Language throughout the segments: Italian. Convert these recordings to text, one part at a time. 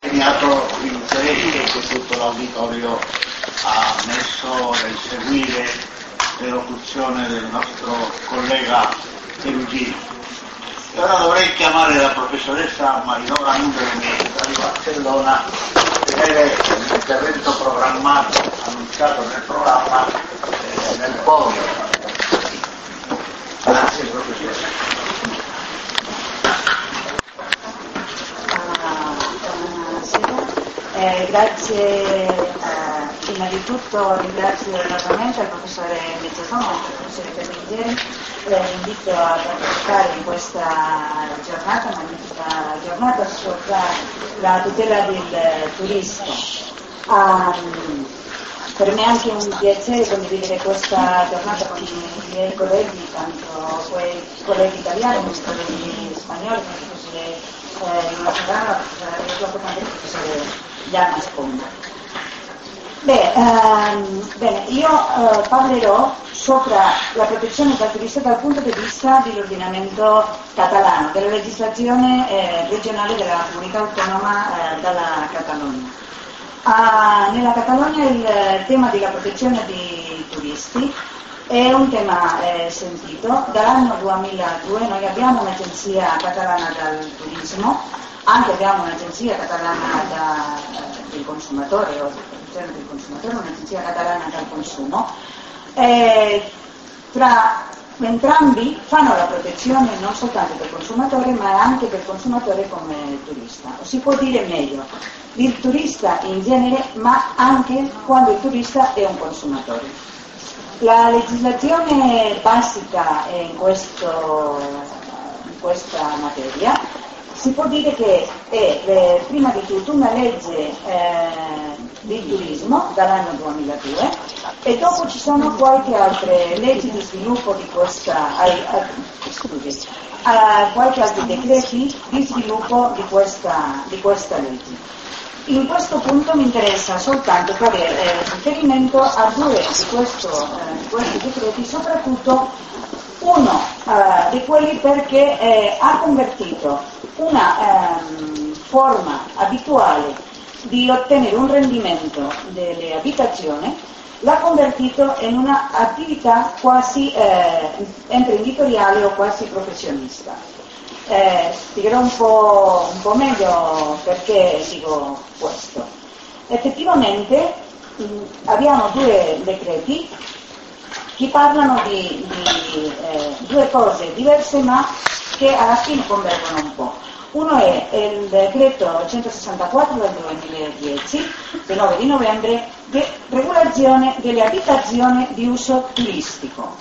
impegnato l'interesse che tutto l'auditorio ha messo nel seguire l'elocuzione del nostro collega Perugini. E ora dovrei chiamare la professoressa Marinora Numero Università di Barcellona per vedere l'intervento programmato, annunciato nel programma, nel podio. Grazie professoressa. Grazie, prima di tutto ringrazio nuovamente il professore Mezzosono e il professore Perugini, invito a partecipare in questa giornata, magnifica giornata sopra la tutela del turismo. Per me è anche un piacere condividere questa giornata con i miei colleghi, tanto quei colleghi italiani come i colleghi spagnoli, come il professore Mazzarano, il professore Diana Sponda. Bene, io parlerò sopra la protezione del turista dal punto di vista dell'ordinamento catalano, della legislazione regionale della comunità autonoma della Catalogna. Nella Catalogna il tema della protezione dei turisti è un tema sentito. Dall'anno 2002 noi abbiamo un'agenzia catalana del turismo, anche abbiamo un'agenzia catalana del consumatore, o protezione del consumatore, un'agenzia catalana del consumo. Tra entrambi fanno la protezione non soltanto del consumatore, ma anche del consumatore come turista. O si può dire meglio, il turista in genere, ma anche quando il turista è un consumatore. La legislazione basica in questa materia si può dire che è prima di tutto una legge di turismo dall'anno 2002 e dopo ci sono qualche altre leggi di sviluppo di questa, qualche altri decreti di sviluppo di questa legge. In questo punto mi interessa soltanto fare riferimento a due di questi decreti, soprattutto uno di quelli perché ha convertito una forma abituale di ottenere un rendimento delle abitazioni, l'ha convertito in una attività quasi imprenditoriale o quasi professionista. Spiegherò un po' meglio perché dico questo. Effettivamente abbiamo due decreti che parlano di due cose diverse ma che alla fine convergono un po'. Uno è il decreto 164 del 2010, del 9 di novembre, di regolazione delle abitazioni di uso turistico.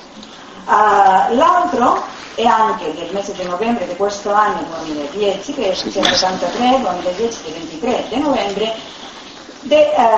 L'altro è anche del mese di novembre di questo anno 2010, che è il 183, 2010 del 23 di novembre, di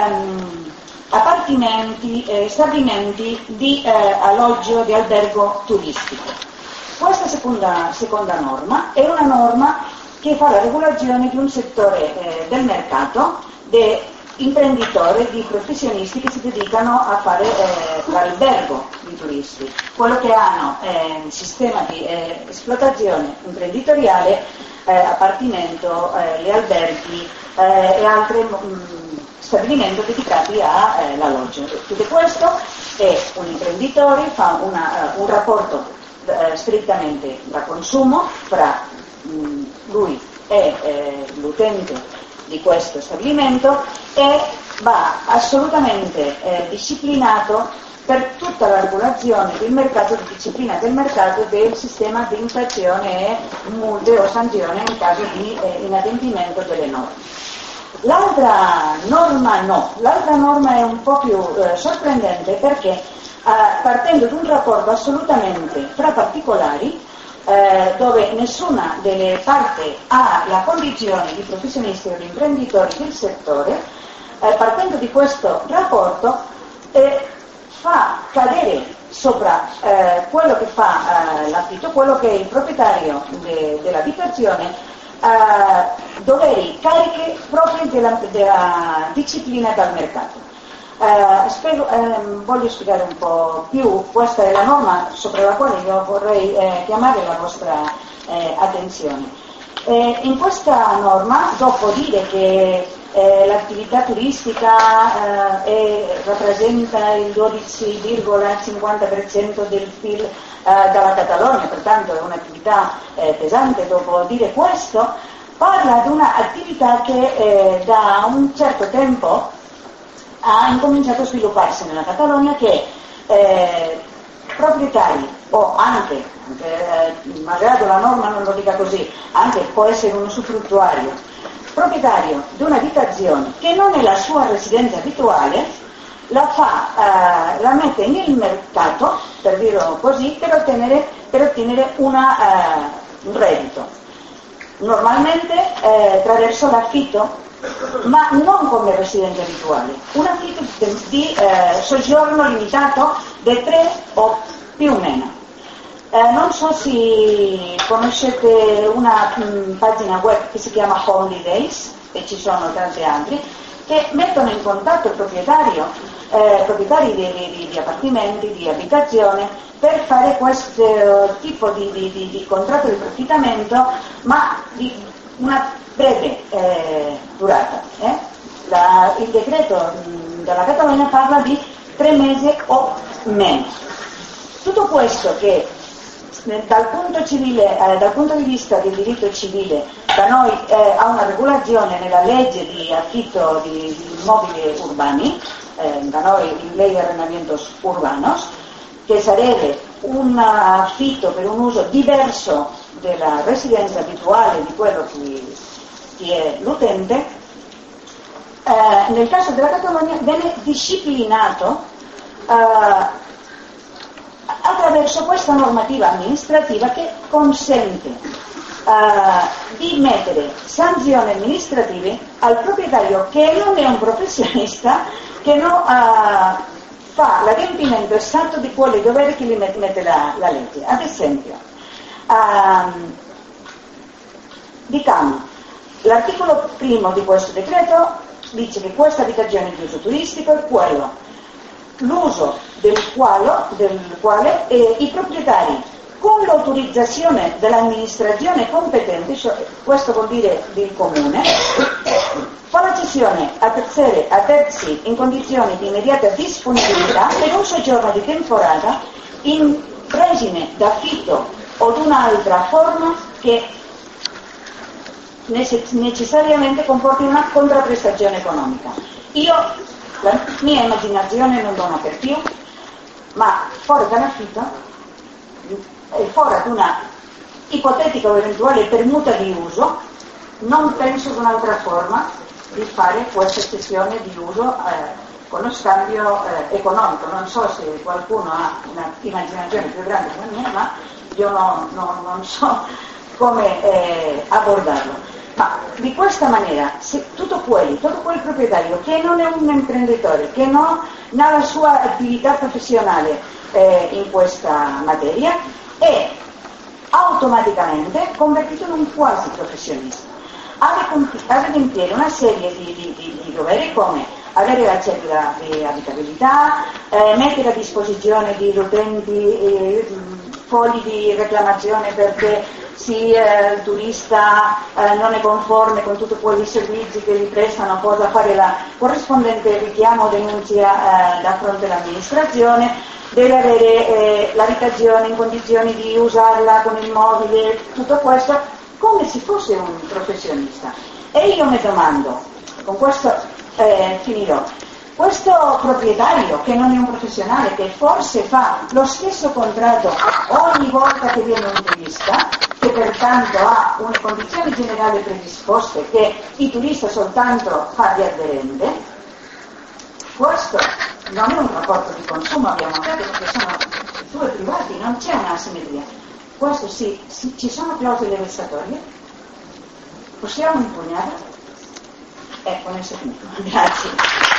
appartamenti, stabilimenti di alloggio, di albergo turistico. Questa seconda norma è una norma che fa la regolazione di un settore del mercato, di imprenditori, di professionisti che si dedicano a fare l'albergo di turisti, quello che hanno un sistema di esplotazione imprenditoriale, appartamento, gli alberghi e altri stabilimenti dedicati all'alloggio. Tutto questo è un imprenditore, fa un rapporto strettamente da consumo fra lui e l'utente di questo stabilimento e va assolutamente disciplinato per tutta la regolazione del mercato, di disciplina del mercato, del sistema di infrazione e multe o sanzioni in caso di inadempimento delle norme. L'altra norma è un po' più sorprendente perché partendo da un rapporto assolutamente fra particolari, dove nessuna delle parti ha la condizione di professionisti o di imprenditori del settore, partendo di questo rapporto fa cadere sopra quello che fa l'affitto, quello che è il proprietario dell'abitazione, doveri, cariche proprio della disciplina del mercato. Voglio spiegare un po' più, questa è la norma sopra la quale io vorrei chiamare la vostra attenzione. In questa norma, dopo dire che l'attività turistica rappresenta il 12,50% del PIL dalla Catalogna, pertanto è un'attività pesante. Dopo dire questo, parla di un'attività che da un certo tempo ha incominciato a svilupparsi nella Catalogna, che proprietari o anche malgrado la norma non lo dica così, anche può essere un usufruttuario, proprietario di un'abitazione che non è la sua residenza abituale, la mette nel mercato, per dirlo così, per ottenere un reddito. Normalmente attraverso l'affitto, ma non come residenza abituale, un affitto di soggiorno limitato di 3 o più o meno. Non so se conoscete una pagina web che si chiama Holidays, e ci sono tanti altri, che mettono in contatto il proprietari di appartamenti, di abitazione, per fare questo tipo di contratto di profitamento, ma di una breve durata. Il decreto della Catalogna parla di 3 mesi o meno. Tutto questo che dal punto di vista del diritto civile da noi ha una regolazione nella legge di affitto di immobili urbani, da noi in ley de arrendamientos urbanos, che sarebbe un affitto per un uso diverso della residenza abituale di quello che è l'utente. Nel caso della Catalogna viene disciplinato attraverso questa normativa amministrativa che consente di mettere sanzioni amministrative al proprietario che non è un professionista, che non fa l'adempimento esatto di quei doveri che gli mette la legge. Ad esempio, diciamo, l'articolo 1 di questo decreto dice che questa abitazione di uso turistico è quello l'uso del quale i proprietari, con l'autorizzazione dell'amministrazione competente, cioè, questo vuol dire del comune, fa la cessione a terzi in condizioni di immediata disponibilità per un soggiorno di temporata in regime d'affitto o di un'altra forma che necessariamente comporti una contraprestazione economica. La mia immaginazione non dona per più, ma fuori dall'affitto e fuori ad una ipotetica o eventuale permuta di uso, non penso ad un'altra forma di fare questa cessione di uso con lo scambio economico. Non so se qualcuno ha un'immaginazione più grande della mia, ma io non so come abordarlo. Ma di questa maniera, se tutto quel proprietario che non è un imprenditore, che non ha la sua attività professionale in questa materia, è automaticamente convertito in un quasi professionista. Ha da adempiere una serie di doveri, come avere la cedula di abitabilità, mettere a disposizione degli utenti fogli di reclamazione perché il turista non è conforme con tutti quei servizi che gli prestano, possa fare la corrispondente richiamo o denuncia da fronte all'amministrazione, deve avere l'abitazione in condizioni di usarla con il mobile, tutto questo come se fosse un professionista. E io mi domando, con questo finirò, questo proprietario che non è un professionale, che forse fa lo stesso contratto ogni volta che viene un turista, che pertanto ha una condizione generale predisposte che il turista soltanto fa di aderente, questo non è un rapporto di consumo, abbiamo detto, perché sono due privati, non c'è un'asimmetria. Questo sì, ci sono clausole vessatorie, possiamo impugnarla? Ecco, ne è finito. Grazie.